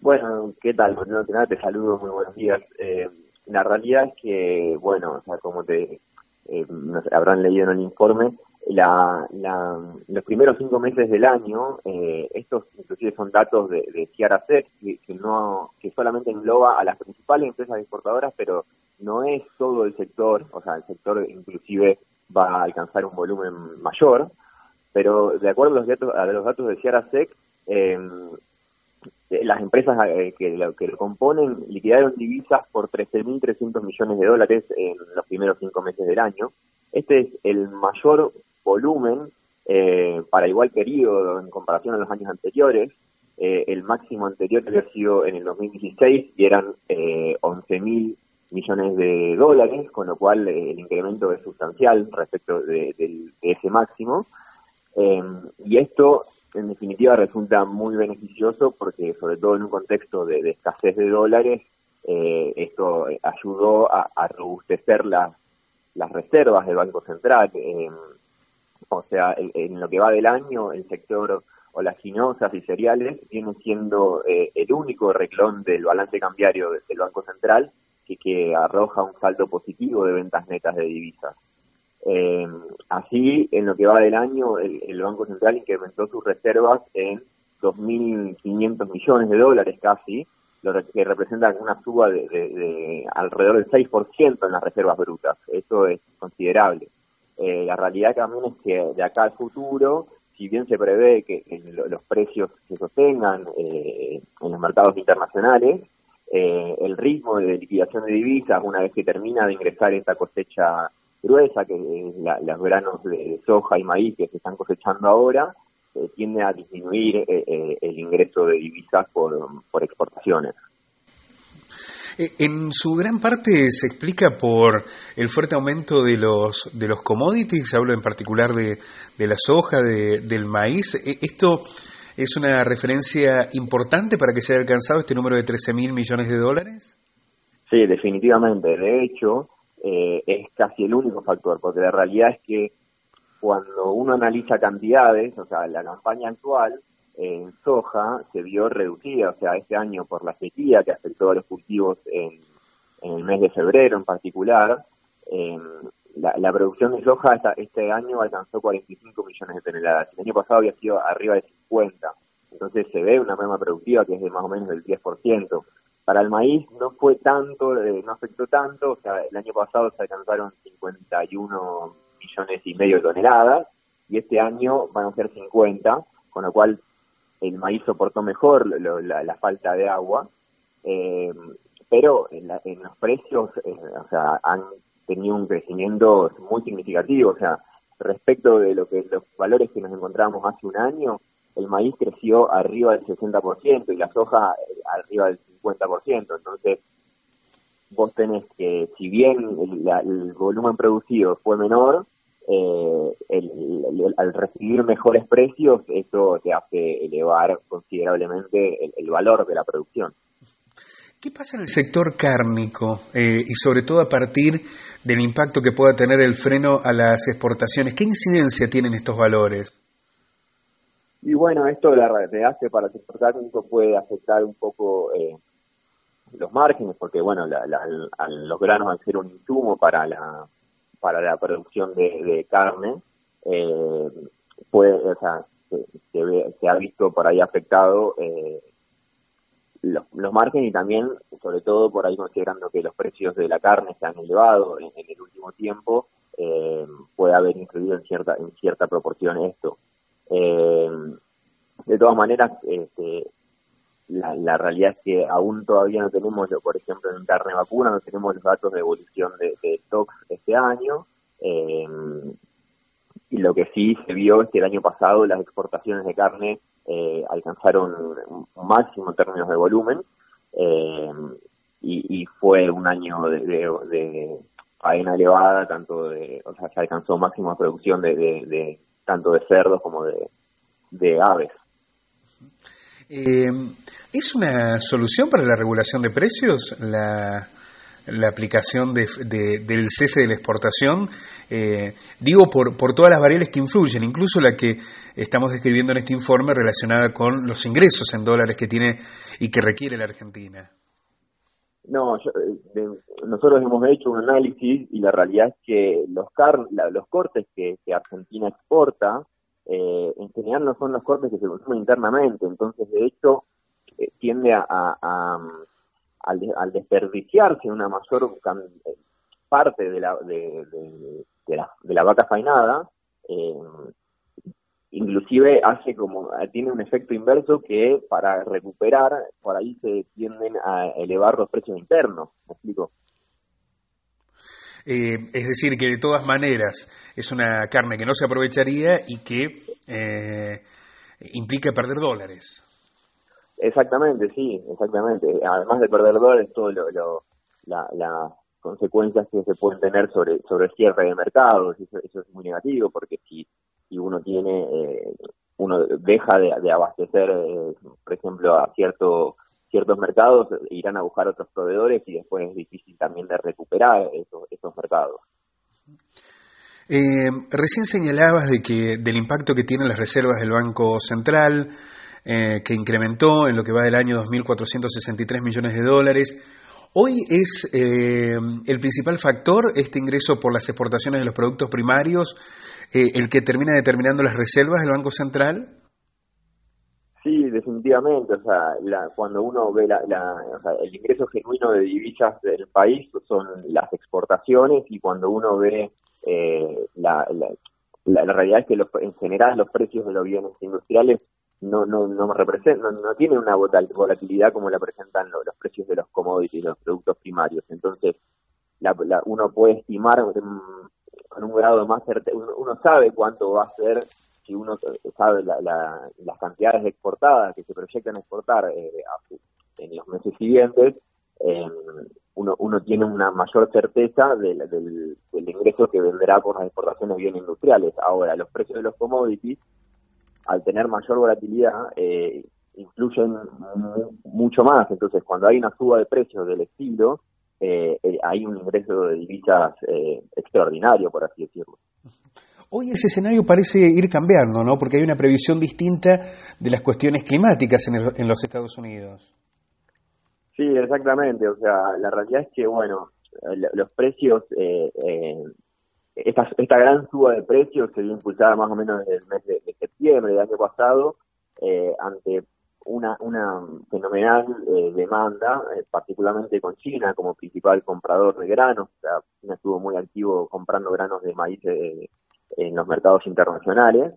Bueno, ¿qué tal? Bueno, que nada, te saludo, muy buenos días. La realidad es que, bueno, o sea, como no sé, habrán leído en el informe, los primeros 5 meses del año, estos inclusive son datos de Ciara Sec, que solamente engloba a las principales empresas exportadoras, pero no es todo el sector, o sea, el sector inclusive va a alcanzar un volumen mayor, pero de acuerdo a los datos de Ciara Sec, las empresas que lo componen liquidaron divisas por 13.300 millones de dólares en los primeros 5 meses del año. Este es el mayor volumen para igual periodo en comparación a los años anteriores. El máximo anterior había sido en el 2016 y eran 11.000 millones de dólares, con lo cual el incremento es sustancial respecto de ese máximo. Y esto, en definitiva, resulta muy beneficioso porque, sobre todo en un contexto de escasez de dólares, esto ayudó a robustecer las reservas del Banco Central. O sea, en lo que va del año, el sector oleaginosas y cereales viene siendo el único renglón del balance cambiario del Banco Central que arroja un saldo positivo de ventas netas de divisas. Así, en lo que va del año, el Banco Central incrementó sus reservas en 2.500 millones de dólares casi, lo que representa una suba de alrededor del 6% en las reservas brutas. Eso es considerable. La realidad también es que de acá al futuro, si bien se prevé que los precios se sostengan en los mercados internacionales, el ritmo de liquidación de divisas, una vez que termina de ingresar esta cosecha gruesa, que es los granos de soja y maíz que se están cosechando ahora, tiende a disminuir el ingreso de divisas por exportaciones. En su gran parte se explica por el fuerte aumento de los commodities, hablo en particular de la soja, del maíz. ¿Esto es una referencia importante para que se haya alcanzado este número de 13.000 millones de dólares? Sí, definitivamente. De hecho, es casi el único factor, porque la realidad es que cuando uno analiza cantidades, o sea, la campaña actual en soja se vio reducida, o sea, este año por la sequía que afectó a los cultivos en el mes de febrero en particular, la producción de soja este año alcanzó 45 millones de toneladas. El año pasado había sido arriba de 50, entonces se ve una merma productiva que es de más o menos del 10%. Para el maíz no fue tanto, no afectó tanto, o sea, el año pasado se alcanzaron 51 millones y medio de toneladas, y este año van a ser 50, con lo cual el maíz soportó mejor la falta de agua, pero en los precios, o sea, han tenido un crecimiento muy significativo, o sea, respecto de los valores que nos encontrábamos hace un año, el maíz creció arriba del 60% y la soja arriba del 50%, entonces vos tenés que, si bien el volumen producido fue menor, al recibir mejores precios, eso te hace elevar considerablemente el valor de la producción. ¿Qué pasa en el sector cárnico y sobre todo a partir del impacto que pueda tener el freno a las exportaciones? ¿Qué incidencia tienen estos valores? Y bueno, esto la realidad hace para el sector cárnico puede afectar un poco los márgenes, porque bueno, los granos al ser un insumo para la producción de carne, o sea, se ha visto por ahí afectado los márgenes, y también, sobre todo, por ahí considerando que los precios de la carne se han elevado en el último tiempo, puede haber influido en cierta proporción esto. De todas maneras, la realidad es que aún todavía no tenemos, por ejemplo, en carne vacuna, no tenemos los datos de evolución de stocks este año, y lo que sí se vio es que el año pasado las exportaciones de carne alcanzaron un máximo en términos de volumen, y fue un año de faena elevada, o sea, se alcanzó máxima producción de tanto de cerdos como de aves. ¿Es una solución para la regulación de precios la aplicación del cese de la exportación, digo por todas las variables que influyen, incluso la que estamos describiendo en este informe relacionada con los ingresos en dólares que tiene y que requiere la Argentina. No, nosotros hemos hecho un análisis y la realidad es que los cortes que Argentina exporta, en general no son los cortes que se consumen internamente, entonces de hecho tiende al desperdiciarse una mayor parte de la vaca faenada, inclusive tiene un efecto inverso que para recuperar, por ahí se tienden a elevar los precios internos, ¿me explico? Es decir, que de todas maneras es una carne que no se aprovecharía y que implica perder dólares. Exactamente, sí, exactamente. Además de perder dólares, todo las consecuencias que se pueden tener sobre el cierre de mercados, eso es muy negativo, porque si uno uno deja de abastecer, por ejemplo, a ciertos mercados, irán a buscar otros proveedores y después es difícil también de recuperar esos mercados. Recién señalabas del impacto que tienen las reservas del Banco Central, que incrementó en lo que va del año 2.463 millones de dólares. Hoy es el principal factor, este ingreso por las exportaciones de los productos primarios, el que termina determinando las reservas del Banco Central. Sí, definitivamente. O sea, cuando uno ve el ingreso genuino de divisas del país son las exportaciones, y cuando uno ve la realidad es que en general los precios de los bienes industriales no tienen una volatilidad como la presentan los precios de los commodities, los productos primarios. Entonces, uno puede estimar con un grado más certeza, uno sabe cuánto va a ser, si uno sabe las cantidades exportadas que se proyectan exportar en los meses siguientes, uno tiene una mayor certeza del ingreso que vendrá por las exportaciones de bienes industriales. Ahora, los precios de los commodities, al tener mayor volatilidad, influyen mucho más. Entonces, cuando hay una suba de precios del estilo, hay un ingreso de divisas extraordinario, por así decirlo. Hoy ese escenario parece ir cambiando, ¿no? Porque hay una previsión distinta de las cuestiones climáticas en los Estados Unidos. Sí, exactamente. O sea, la realidad es que, bueno, los precios, esta gran suba de precios se vio impulsada más o menos desde el mes de septiembre del año pasado, ante una fenomenal demanda, particularmente con China como principal comprador de granos. O sea, China estuvo muy activo comprando granos de maíz en los mercados internacionales,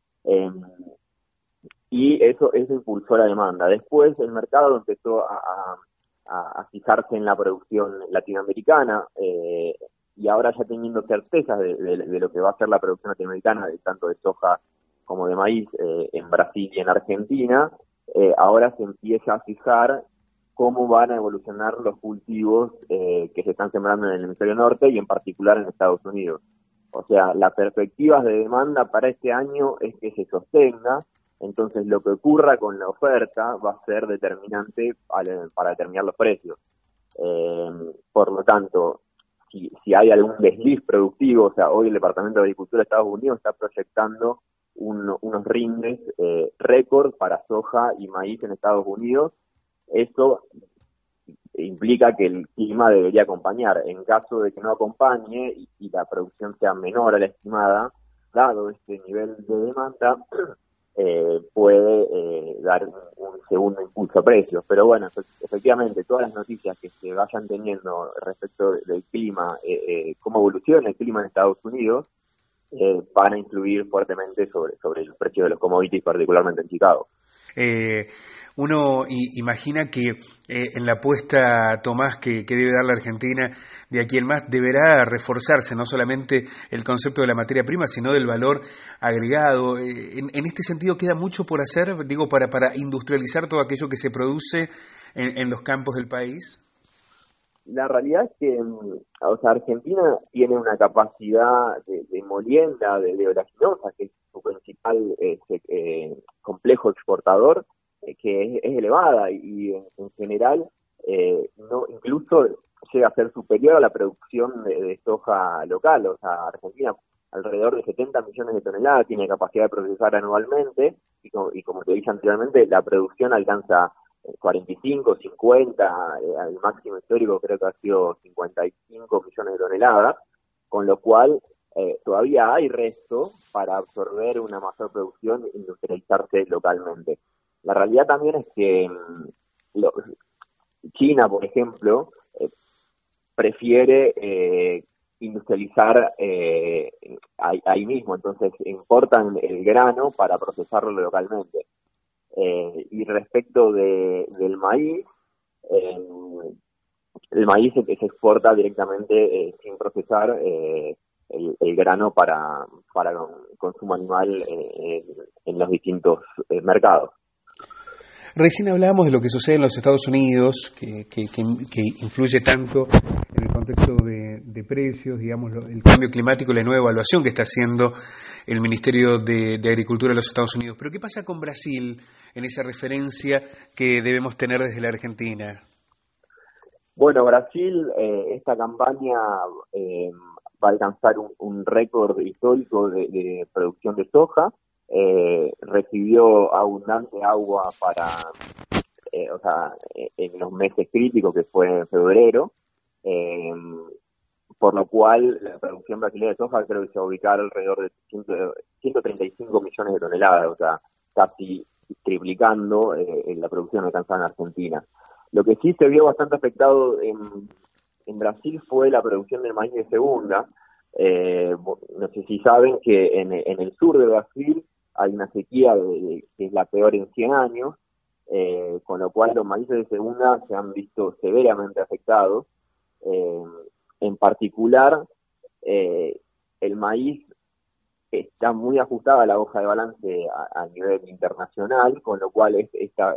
y eso impulsó la demanda. Después el mercado empezó a fijarse en la producción latinoamericana, y ahora ya teniendo certezas de lo que va a ser la producción latinoamericana, tanto de soja como de maíz, en Brasil y en Argentina, ahora se empieza a fijar cómo van a evolucionar los cultivos que se están sembrando en el hemisferio norte y en particular en Estados Unidos. O sea, las perspectivas de demanda para este año es que se sostenga. Entonces, lo que ocurra con la oferta va a ser determinante para determinar los precios. Por lo tanto, si hay algún desliz productivo, o sea, hoy el Departamento de Agricultura de Estados Unidos está proyectando unos rindes récord para soja y maíz en Estados Unidos. Eso implica que el clima debería acompañar. En caso de que no acompañe y la producción sea menor a la estimada, dado este nivel de demanda, puede dar un segundo impulso a precios. Pero bueno, efectivamente, todas las noticias que se vayan teniendo respecto del clima, cómo evoluciona el clima en Estados Unidos, van a influir fuertemente sobre los precios de los commodities, particularmente en Chicago. Uno imagina que en la apuesta, Tomás, que debe dar la Argentina de aquí en más, deberá reforzarse no solamente el concepto de la materia prima, sino del valor agregado. En este sentido, ¿queda mucho por hacer, digo, para industrializar todo aquello que se produce en los campos del país? La realidad es que, o sea, Argentina tiene una capacidad de molienda, de oleaginosa, que es su principal complejo exportador, que es elevada, y en general, no, incluso llega a ser superior a la producción de soja local. O sea, Argentina alrededor de 70 millones de toneladas tiene capacidad de procesar anualmente, y como te dije anteriormente, la producción alcanza 45, 50, al máximo histórico creo que ha sido 55 millones de toneladas, con lo cual todavía hay resto para absorber una mayor producción e industrializarse localmente. La realidad también es que China, por ejemplo, prefiere industrializar ahí mismo, entonces importan el grano para procesarlo localmente. Y respecto del maíz, el maíz se exporta directamente sin procesar el grano para consumo animal en los distintos mercados. Recién hablábamos de lo que sucede en los Estados Unidos, que influye tanto en el contexto de precios, digamos, el cambio climático y la nueva evaluación que está haciendo el Ministerio de Agricultura de los Estados Unidos. Pero ¿qué pasa con Brasil en esa referencia que debemos tener desde la Argentina? Bueno, Brasil, esta campaña va a alcanzar un récord histórico de producción de soja. Recibió abundante agua en los meses críticos, que fue en febrero, por lo cual la producción brasileña de soja creo que se va a ubicar alrededor de 135 millones de toneladas, o sea, casi triplicando la producción alcanzada en Argentina. Lo que sí se vio bastante afectado en Brasil fue la producción del maíz de segunda. No sé si saben que en el sur de Brasil hay una sequía que es la peor en 100 años, con lo cual los maíces de segunda se han visto severamente afectados. En particular, el maíz está muy ajustado a la hoja de balance a nivel internacional, con lo cual esta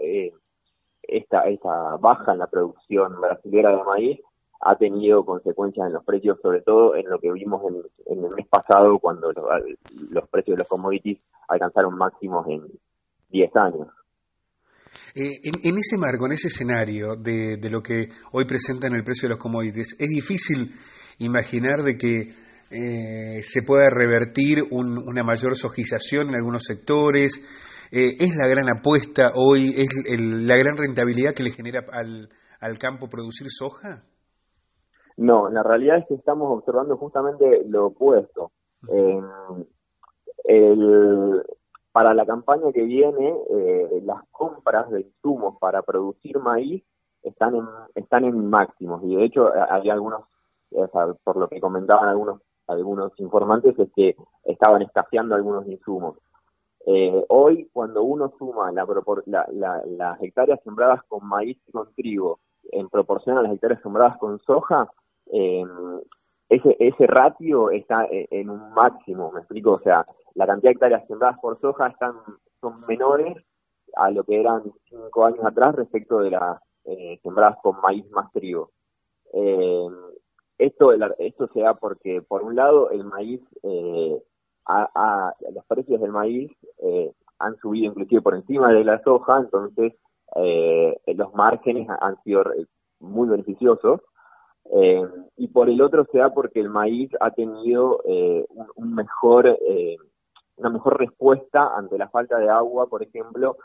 baja en la producción brasilera de maíz ha tenido consecuencias en los precios, sobre todo en lo que vimos en el mes pasado, cuando los precios de los commodities alcanzaron máximos en 10 años. En ese marco, en ese escenario de lo que hoy presentan el precio de los commodities, es difícil imaginar de que se pueda revertir una mayor sojización en algunos sectores. ¿Es la gran apuesta hoy, es la gran rentabilidad que le genera al campo producir soja? No, la realidad es que estamos observando justamente lo opuesto. Para la campaña que viene, las compras de insumos para producir maíz están en máximos, y de hecho hay algunos, o sea, por lo que comentaban algunos informantes, es que estaban escaseando algunos insumos. Hoy, cuando uno suma las hectáreas sembradas con maíz y con trigo en proporción a las hectáreas sembradas con soja, ese ratio está en un máximo, ¿me explico? O sea, la cantidad de hectáreas sembradas por soja son menores a lo que eran 5 años atrás respecto de las sembradas con maíz más trigo. Esto se da porque, por un lado, el maíz, los precios del maíz han subido inclusive por encima de la soja, entonces los márgenes han sido muy beneficiosos. Y por el otro se da porque el maíz ha tenido una mejor respuesta ante la falta de agua, por ejemplo,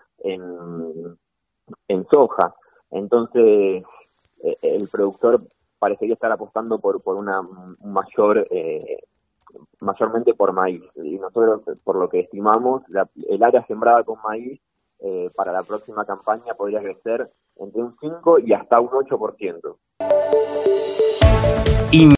en soja. Entonces, el productor parecería estar apostando por una mayormente por maíz. Y nosotros, por lo que estimamos, el área sembrada con maíz para la próxima campaña podría crecer entre un 5 y hasta un 8%.